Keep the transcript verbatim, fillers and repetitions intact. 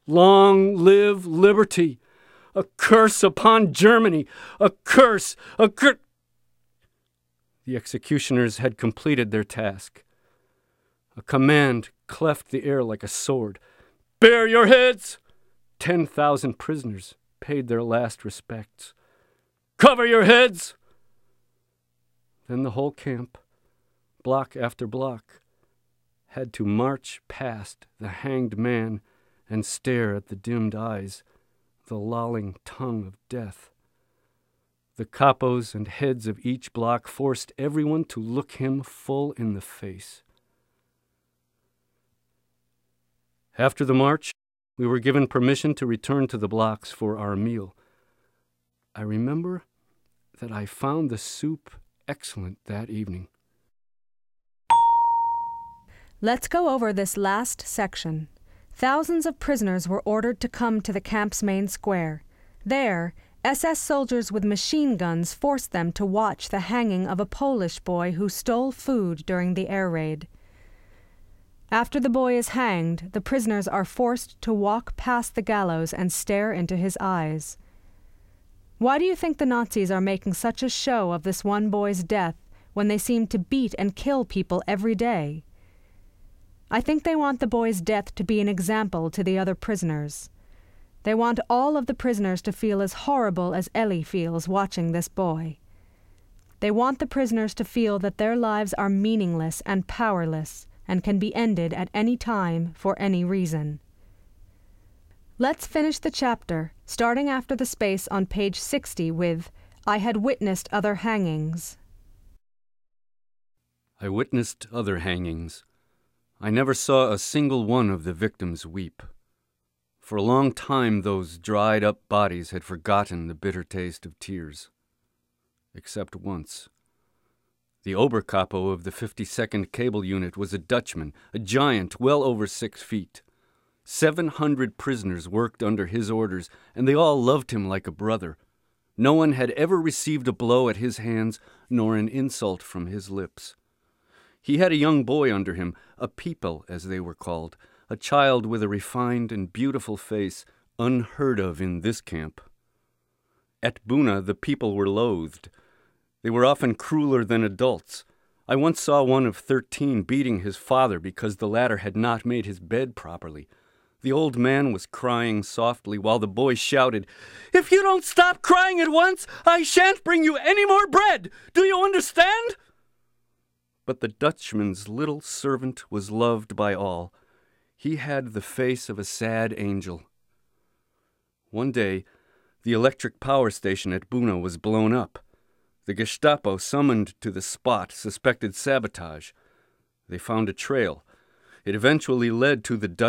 Long live liberty! A curse upon Germany! A curse! A cur... The executioners had completed their task. A command cleft the air like a sword. Bare your heads! Ten thousand prisoners paid their last respects. Cover your heads! Then the whole camp, block after block, had to march past the hanged man and stare at the dimmed eyes, the lolling tongue of death. The capos and heads of each block forced everyone to look him full in the face. After the march, we were given permission to return to the blocks for our meal. I remember that I found the soup excellent that evening. Let's go over this last section. Thousands of prisoners were ordered to come to the camp's main square. There, S S soldiers with machine guns forced them to watch the hanging of a Polish boy who stole food during the air raid. After the boy is hanged, the prisoners are forced to walk past the gallows and stare into his eyes. Why do you think the Nazis are making such a show of this one boy's death when they seem to beat and kill people every day? I think they want the boy's death to be an example to the other prisoners. They want all of the prisoners to feel as horrible as Ellie feels watching this boy. They want the prisoners to feel that their lives are meaningless and powerless and can be ended at any time for any reason. Let's finish the chapter, starting after the space on page sixty with, I had witnessed other hangings. I witnessed other hangings. I never saw a single one of the victims weep. For a long time those dried-up bodies had forgotten the bitter taste of tears. Except once. The Oberkapo of the fifty-second Cable Unit was a Dutchman, a giant well over six feet. Seven hundred prisoners worked under his orders, and they all loved him like a brother. No one had ever received a blow at his hands, nor an insult from his lips. He had a young boy under him, a people, as they were called, a child with a refined and beautiful face, unheard of in this camp. At Buna, the people were loathed. They were often crueler than adults. I once saw one of thirteen beating his father because the latter had not made his bed properly. The old man was crying softly while the boy shouted, "If you don't stop crying at once, I shan't bring you any more bread! Do you understand?" But the Dutchman's little servant was loved by all. He had the face of a sad angel. One day, the electric power station at Buna was blown up. The Gestapo, summoned to the spot, suspected sabotage. They found a trail. It eventually led to the Dutch